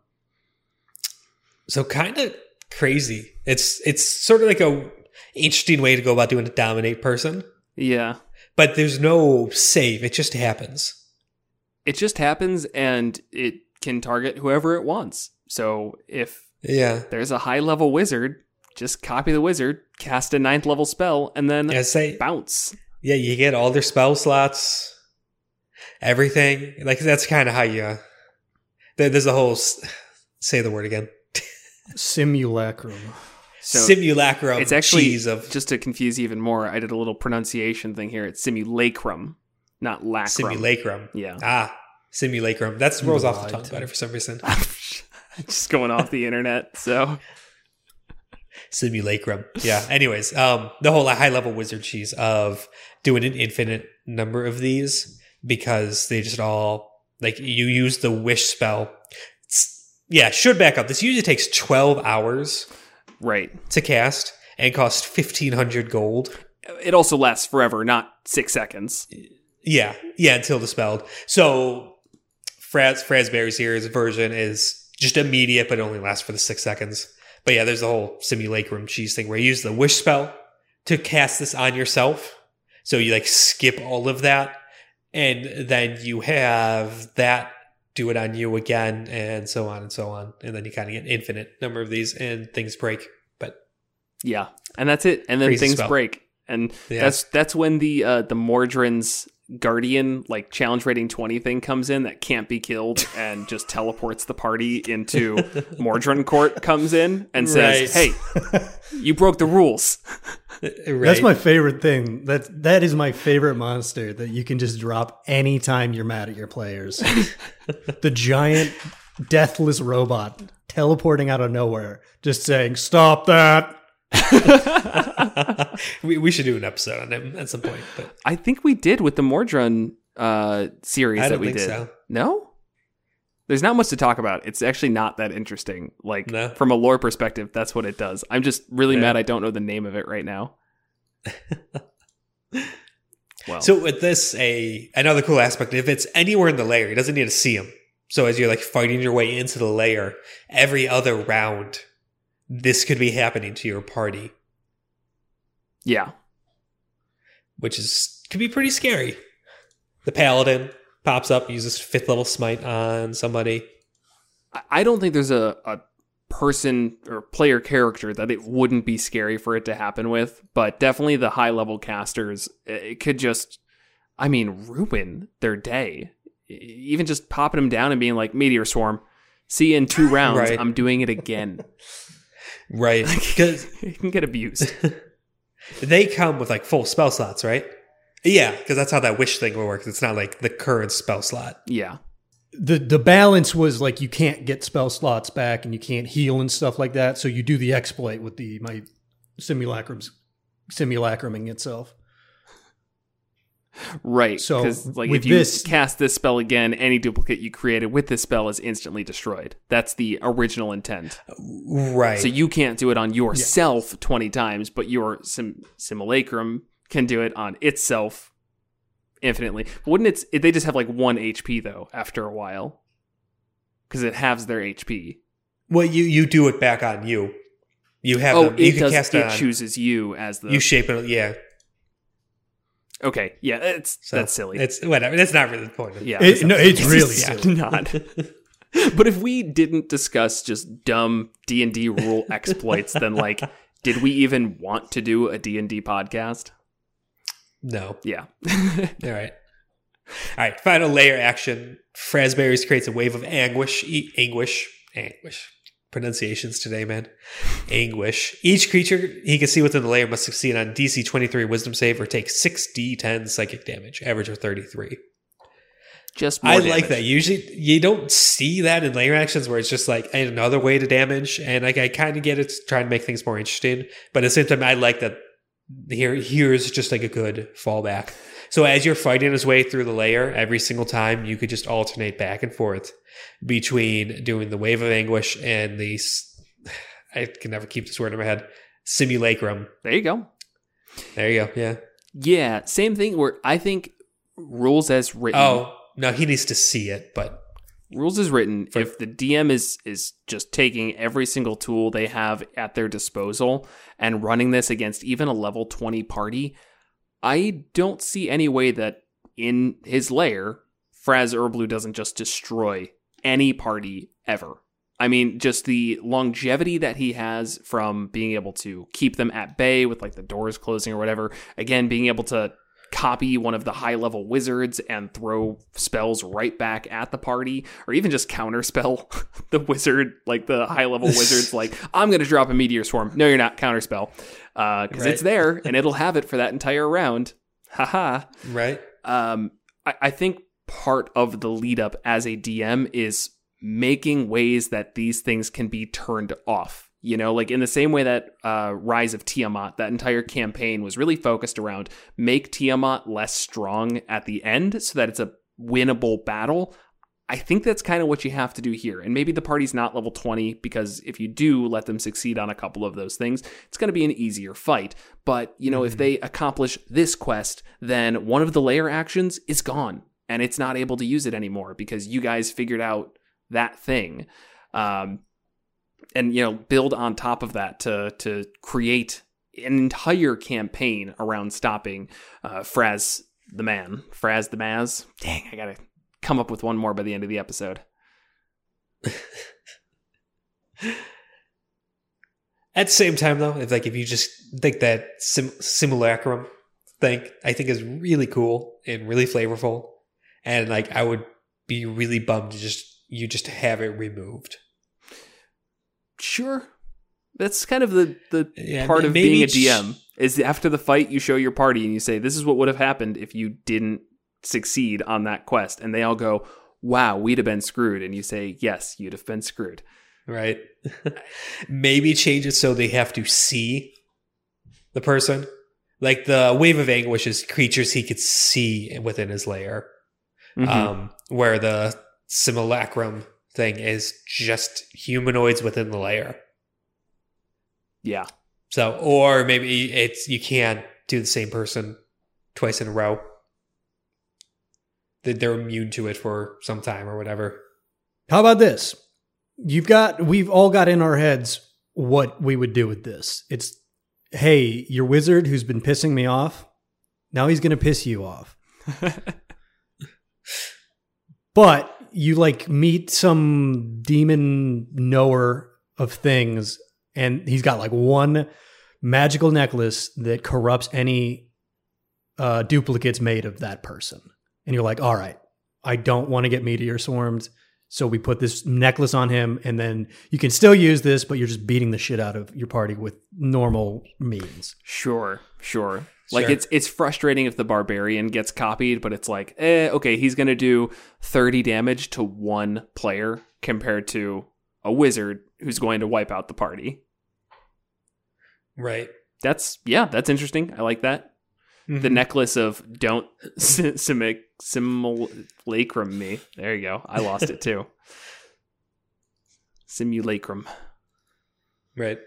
so kind of crazy. It's it's sort of like a interesting way to go about doing a dominate person. Yeah. But there's no save. It just happens. It just happens, and it can target whoever it wants. So if Yeah. there's a high-level wizard, just copy the wizard, cast a ninth-level spell, and then Yeah, say, bounce. yeah, you get all their spell slots, everything. Like, that's kind of how you... Uh, there, there's a whole... s- Say the word again. Simulacrum. So Simulacrum it's actually, cheese of... just to confuse you even more, I did a little pronunciation thing here. It's simulacrum, not lacrum. Simulacrum. Yeah. Ah, simulacrum. That rolls off the Right. tongue better for some reason. Just going off the internet, so... Simulacrum. Yeah. Anyways, um, the whole high level wizard cheese of doing an infinite number of these because they just all like you use the wish spell. It's, yeah, should back up. This usually takes twelve hours Right. to cast and costs fifteen hundred gold. It also lasts forever, not six seconds. Yeah. Yeah. Until dispelled. So Fraz, Frazberry's here's version is just immediate, but it only lasts for the six seconds. But yeah, there's the whole simulacrum cheese thing where you use the wish spell to cast this on yourself. So you like skip all of that. And then you have that do it on you again and so on and so on. And then you kind of get infinite number of these and things break. But Yeah, and that's it. And then Crazy things spell. break. And Yeah. that's that's when the uh, the Mordrin's Guardian, like challenge rating twenty thing comes in that can't be killed and just teleports the party into Mordrin Court comes in and says, Right. hey, you broke the rules. right. That's my favorite thing. That that is my favorite monster that you can just drop anytime you're mad at your players. The giant deathless robot teleporting out of nowhere, just saying, "Stop that." we, we should do an episode on him at some point. But I think we did with the Mordrin uh, series I that don't we think did. so. No? There's not much to talk about. It's actually not that interesting. Like, No. from a lore perspective, that's what it does. I'm just really Yeah. mad I don't know the name of it right now. Well, So with this, a another cool aspect, if it's anywhere in the layer, he doesn't need to see him. So as you're like fighting your way into the layer, every other round, this could be happening to your party, yeah. which is could be pretty scary. The paladin pops up, uses fifth level smite on somebody. I- I don't think there's a, a person or player character that it wouldn't be scary for it to happen with, but definitely the high level casters, it could just, I mean, ruin their day. even just popping them down and being like, meteor swarm, see you in two rounds. Right. I'm doing it again. Right. Because it can get abused. they come with like full spell slots, right? Yeah, because that's how that wish thing will work. It's not like the current spell slot. Yeah. The the balance was like you can't get spell slots back and you can't heal and stuff like that. So you do the exploit with the my simulacrums simulacruming itself. Right. So because like with if you this- cast this spell again, any duplicate you created with this spell is instantly destroyed. That's the original intent. Right. So you can't do it on yourself twenty times, but your sim- simulacrum can do it on itself infinitely. But wouldn't it, it? They just have like one H P though after a while, because it halves their H P. well, you, you do it back on you. You have Oh, them. You it can does. cast It it on. chooses you as the. You shape it. Yeah. Okay. Yeah. It's So that's silly. It's whatever. That's not really the point. yeah. It, no, it's really Yeah, silly. not. But if we didn't discuss just dumb D and D rule exploits, then like, did we even want to do a D and D podcast? No. Yeah. All right. All right. Final layer action. Frazberries creates a wave of anguish. E- anguish. Anguish. Pronunciations today, man. Anguish. Each creature he can see within the layer must succeed on D C twenty-three Wisdom save or take six d ten psychic damage, average of thirty-three. Just more I damage. like that. Usually, you don't see that in layer actions where it's just like another way to damage, and like I kind of get it to try and make things more interesting, but at the same time, I like that. Here, here's just like a good fallback. So as you're fighting his way through the layer, every single time you could just alternate back and forth between doing the wave of anguish and the s- I can never keep this word in my head simulacrum. There you go. There you go. Yeah. Yeah, same thing where I think rules as written. Oh no, he needs to see it, but Rules as written, For- if the D M is is just taking every single tool they have at their disposal and running this against even a level twenty party, I don't see any way that in his lair, Fraz Urblu doesn't just destroy any party ever. I mean, just the longevity that he has from being able to keep them at bay with like the doors closing or whatever. Again, being able to copy one of the high level wizards and throw spells right back at the party, or even just counterspell the wizard, like the high level wizard's like, I'm going to drop a meteor swarm. No, you're not. Counterspell. Uh, cause Right. it's there and it'll have it for that entire round. Haha. right. Um, I, I think part of the lead up as a D M is making ways that these things can be turned off. You know, like in the same way that uh, Rise of Tiamat, that entire campaign was really focused around make Tiamat less strong at the end so that it's a winnable battle. I think that's kind of what you have to do here. And maybe the party's not level twenty, because if you do let them succeed on a couple of those things, it's going to be an easier fight. But, you know, mm-hmm. if they accomplish this quest, then one of the layer actions is gone and it's not able to use it anymore because you guys figured out that thing. Um, and, you know, build on top of that to to create an entire campaign around stopping uh, Fraz the man. Fraz the Maz. Dang, I got to come up with one more by the end of the episode. At the same time, though, if like if you just think that sim- simulacrum thing, I think is really cool and really flavorful, and like I would be really bummed to just you just have it removed. Sure, that's kind of the the Yeah, part of maybe being a sh- D M. Is after the fight, you show your party and you say, "This is what would have happened if you didn't succeed on that quest," and they all go, "Wow, we'd have been screwed." And you say, "Yes, you'd have been screwed." Right? Maybe change it so they have to see the person. Like the wave of anguish is creatures he could see within his lair. Mm-hmm. Um, where the simulacrum thing is just humanoids within the layer. Yeah. So, or maybe it's you can't do the same person twice in a row. That they're immune to it for some time or whatever. How about this? You've got, we've all got in our heads what we would do with this. It's, hey, your wizard who's been pissing me off, now he's going to piss you off. But you like meet some demon knower of things, and he's got like one magical necklace that corrupts any uh, duplicates made of that person. And you're like, all right, I don't want to get meteor swarmed. So we put this necklace on him, and then you can still use this, but you're just beating the shit out of your party with normal means. Sure, sure. Like Sure. it's it's frustrating if the barbarian gets copied, but it's like, eh, okay, he's gonna do thirty damage to one player compared to a wizard who's going to wipe out the party. Right. That's yeah, that's interesting. I like that. Mm-hmm. The necklace of don't sim- sim- simulacrum me. There you go. I lost it too. Simulacrum. Right.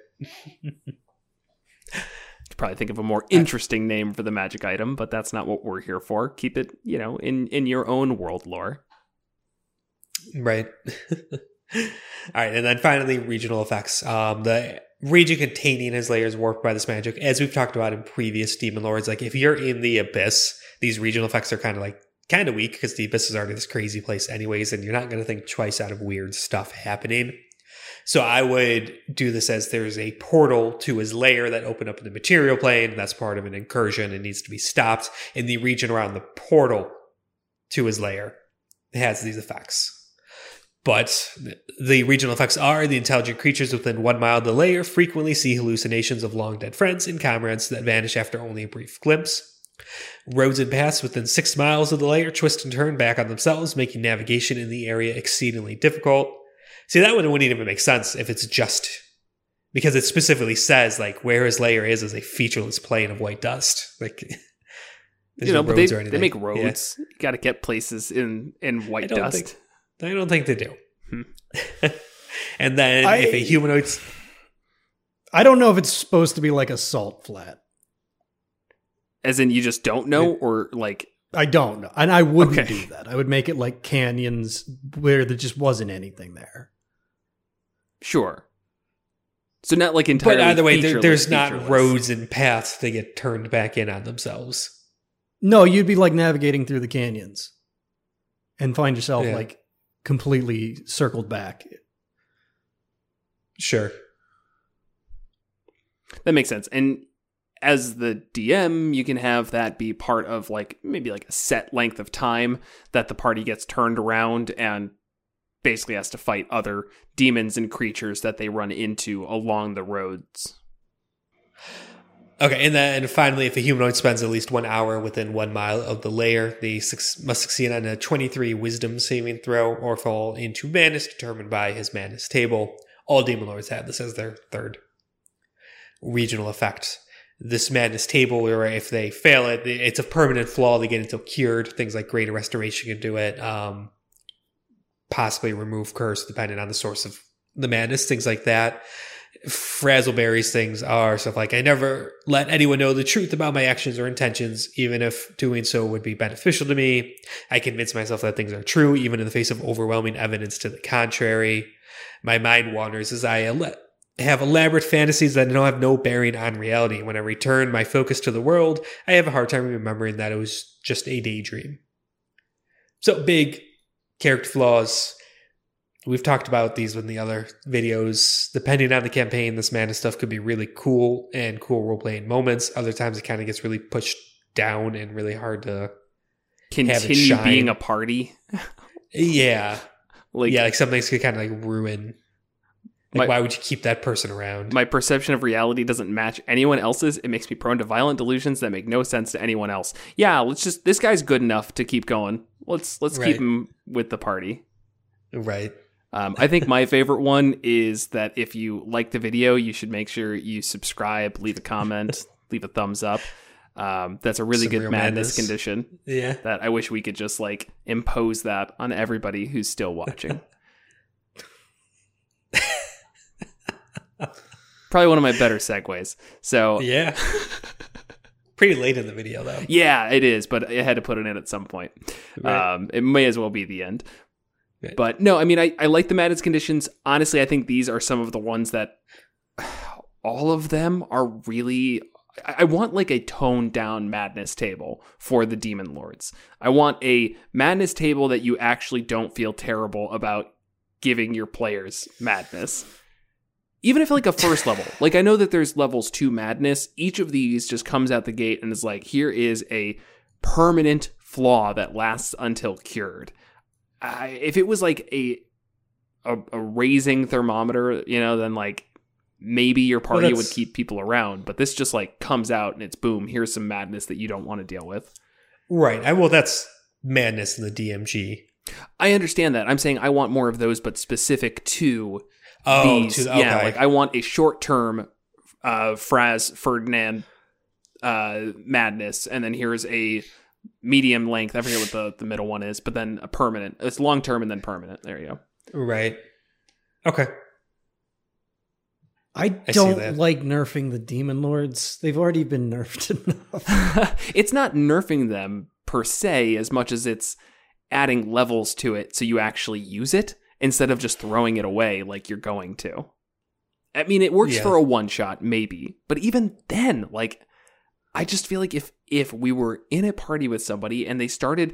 Could probably think of a more interesting name for the magic item, but that's not what we're here for. Keep it, you know, in in your own world lore. Right. All right, and then finally, regional effects. Um, the region containing his layer is warped by this magic. As we've talked about in previous Demon Lords, like if you're in the Abyss, these regional effects are kind of like kind of weak because the Abyss is already this crazy place anyways, and you're not going to think twice out of weird stuff happening. So I would do this as there's a portal to his lair that opened up in the material plane. That's part of an incursion and needs to be stopped. In the region around the portal to his lair, it has these effects. But the regional effects are the intelligent creatures within one mile of the lair frequently see hallucinations of long dead friends and comrades that vanish after only a brief glimpse. Roads and paths within six miles of the lair twist and turn back on themselves, making navigation in the area exceedingly difficult. See, that one wouldn't even make sense if it's just because it specifically says like where his lair is is a featureless plain of white dust. Like, You know, no but they, roads or they anything. make roads. You got to get places in, in I white don't dust. think- I don't think they do. Hmm. And then I- if a humanoid, I don't know if it's supposed to be like a salt flat. As in, you just don't know, or like, I don't know. And I wouldn't Okay. do that. I would make it like canyons where there just wasn't anything there. sure. So not like entirely. but either way, there, featureless, there's not featureless. roads and paths that get turned back in on themselves. No, you'd be like navigating through the canyons and find yourself Yeah. like completely circled back. Sure. That makes sense. And as the D M, you can have that be part of like maybe like a set length of time that the party gets turned around and basically has to fight other demons and creatures that they run into along the roads. Okay, and then finally, if a humanoid spends at least one hour within one mile of the lair, they suc must succeed on a twenty-three wisdom saving throw or fall into madness determined by his madness table. All demon lords have this as their third regional effect. This madness table, where if they fail it, it's a permanent flaw. They get until cured. Things like greater restoration can do it. Um, possibly remove curse, depending on the source of the madness. Things like that. Frazzleberry's things are stuff like, I never let anyone know the truth about my actions or intentions, even if doing so would be beneficial to me. I convince myself that things are true, even in the face of overwhelming evidence to the contrary. My mind wanders as I ele- have elaborate fantasies that don't have no bearing on reality. When I return my focus to the world, I have a hard time remembering that it was just a daydream. So big character flaws. We've talked about these in the other videos. Depending on the campaign, this mana stuff could be really cool and cool role-playing moments. Other times it kind of gets really pushed down and really hard to have it Continue shine. being a party. Yeah. Like, yeah, like some things could kind of like ruin. Like, My- why would you keep that person around? my perception of reality doesn't match anyone else's. It makes me prone to violent delusions that make no sense to anyone else. Yeah, let's just, this guy's good enough to keep going. Let's let's Right. keep him with the party. Right. Um, I think my favorite one is that if you like the video, you should make sure you subscribe, leave a comment, leave a thumbs up. Um, that's a really Some good real madness, madness. condition Yeah. that I wish we could just like impose that on everybody who's still watching. Probably one of my better segues. So Yeah. Pretty late in the video, though. yeah, it is, but I had to put it in at some point. Right. Um, it may as well be the end. Right. But no, I mean, I, I like the madness conditions. Honestly, I think these are some of the ones that all of them are really... I I want like a toned down madness table for the Demon Lords. I want a madness table that you actually don't feel terrible about giving your players madness. Even if like a first level, like I know that there's levels to madness. Each of these just comes out the gate and is like, here is a permanent flaw that lasts until cured. Uh, if it was like a, a a raising thermometer, you know, then like maybe your party well, would keep people around. But this just like comes out and it's boom, here's some madness that you don't want to deal with. Right. I well, that's madness in the D M G. I understand that. I'm saying I want more of those, but specific to oh, these. to, okay. Yeah, like I want a short term uh, Fraz Ferdinand uh, madness, and then here's a medium length. I forget what the, the middle one is, but then a permanent. It's long term and then permanent. There you go. Right. Okay. I don't I like nerfing the Demon Lords. They've already been nerfed enough. It's not nerfing them per se as much as it's adding levels to it so you actually use it instead of just throwing it away like you're going to. I mean, it works yeah. for a one-shot, maybe. But even then, like, I just feel like if if we were in a party with somebody and they started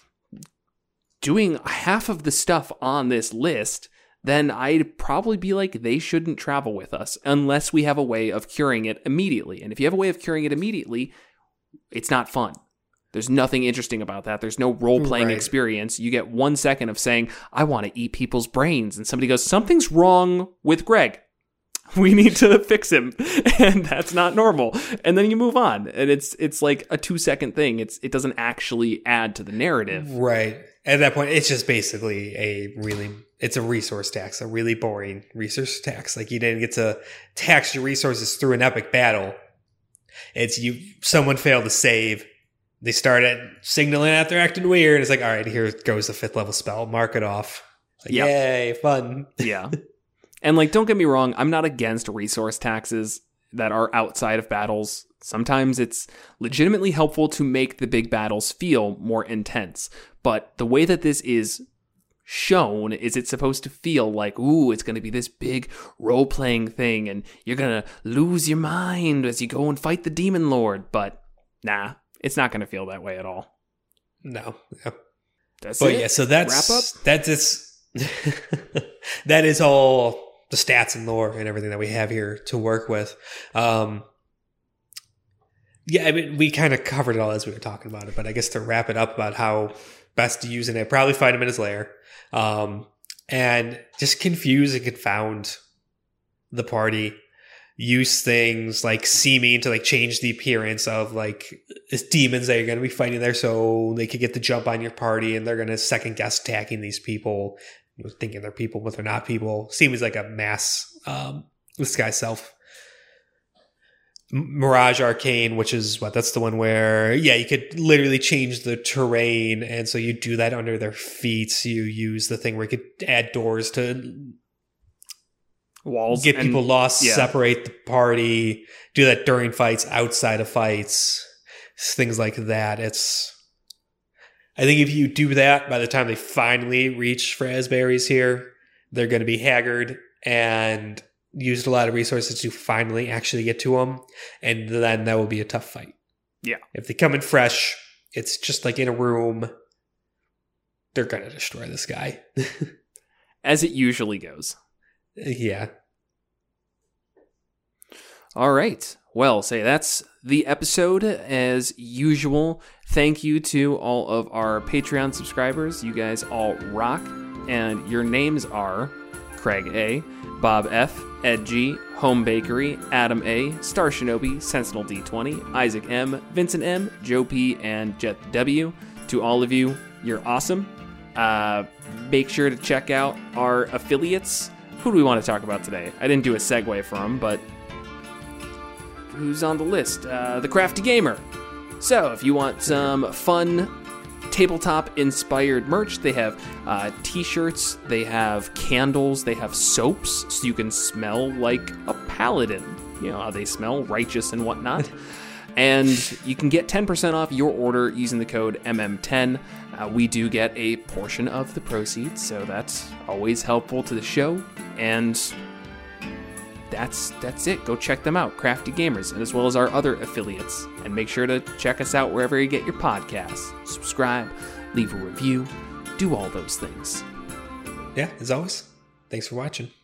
doing half of the stuff on this list, then I'd probably be like, they shouldn't travel with us unless we have a way of curing it immediately. And if you have a way of curing it immediately, it's not fun. There's nothing interesting about that. There's no role-playing right. experience. You get one second of saying, I want to eat people's brains. And somebody goes, something's wrong with Greg. We need to fix him. And that's not normal. And then you move on. And it's it's like a two-second thing. It's It doesn't actually add to the narrative. Right. At that point, it's just basically a really, it's a resource tax, a really boring resource tax. Like you didn't get to tax your resources through an epic battle. It's you, someone failed to save. They started signaling out they're acting weird. It's like, all right, here goes the fifth level spell. Mark it off. Like, yep. Yay, fun. Yeah. And like, don't get me wrong. I'm not against resource taxes that are outside of battles. Sometimes it's legitimately helpful to make the big battles feel more intense. But the way that this is shown is it's supposed to feel like, ooh, it's going to be this big role-playing thing and you're going to lose your mind as you go and fight the Demon Lord. But nah, it's not going to feel that way at all. No. no. That's but it. yeah, so that's, Wrap up? that's, it's, that is all the stats and lore and everything that we have here to work with. Um, yeah, I mean, we kind of covered it all as we were talking about it, but I guess to wrap it up about how best to use it, probably find him in his lair, um, and just confuse and confound the party. Use things like seeming to like change the appearance of like these demons that you're going to be fighting there, so they could get the jump on your party, and they're going to second guess attacking these people, thinking they're people but they're not people. Seems like a mass um, disguise self. Mirage Arcane, which is what that's the one where yeah you could literally change the terrain, and so you do that under their feet. You use the thing where you could add doors to walls, get and, people lost, yeah. separate the party, do that during fights, outside of fights, things like that. It's I think if you do that, by the time they finally reach Frazberries here, they're going to be haggard and used a lot of resources to finally actually get to them, and then that will be a tough fight. Yeah. If they come in fresh, it's just like in a room, they're going to destroy this guy. As it usually goes. Yeah. All right. Well, say that's the episode as usual. Thank you to all of our Patreon subscribers. You guys all rock. And your names are Craig A., Bob F., Ed G., Home Bakery, Adam A., Star Shinobi, Sentinel D twenty, Isaac M., Vincent M., Joe P., and Jet W. To all of you, you're awesome. Uh, make sure to check out our affiliates. Who do we want to talk about today? I didn't do a segue for them, but who's on the list? Uh, the Crafty Gamer. So if you want some fun tabletop-inspired merch, they have uh, t-shirts, they have candles, they have soaps, so you can smell like a paladin. You know how they smell, righteous and whatnot. And you can get ten percent off your order using the code M M ten. Uh, we do get a portion of the proceeds, so that's always helpful to the show. And that's that's it. Go check them out, Crafty Gamers, as well as our other affiliates. And make sure to check us out wherever you get your podcasts. Subscribe, leave a review, do all those things. Yeah, as always, thanks for watching.